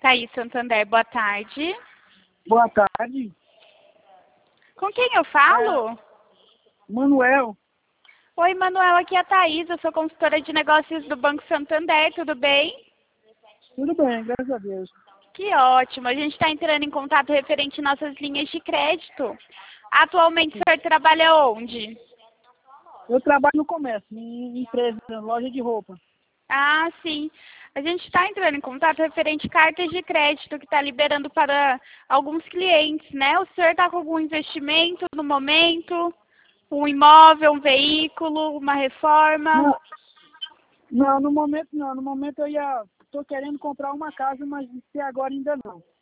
Itaí Santander, boa tarde. Boa tarde. Com quem eu falo? Manuel. Oi, Manuel, aqui é a Thaís, eu sou consultora de negócios do Banco Santander, tudo bem? Tudo bem, graças a Deus. Que ótimo, a gente está entrando em contato referente às nossas linhas de crédito. Atualmente o senhor trabalha onde? Eu trabalho no comércio, em empresa, loja de roupa. Ah, sim. A gente está entrando em contato referente a cartas de crédito que está liberando para alguns clientes, né? O senhor está com algum investimento no momento? Um imóvel, um veículo, uma reforma? Não, no momento não. No momento estou querendo comprar uma casa, mas até agora ainda não.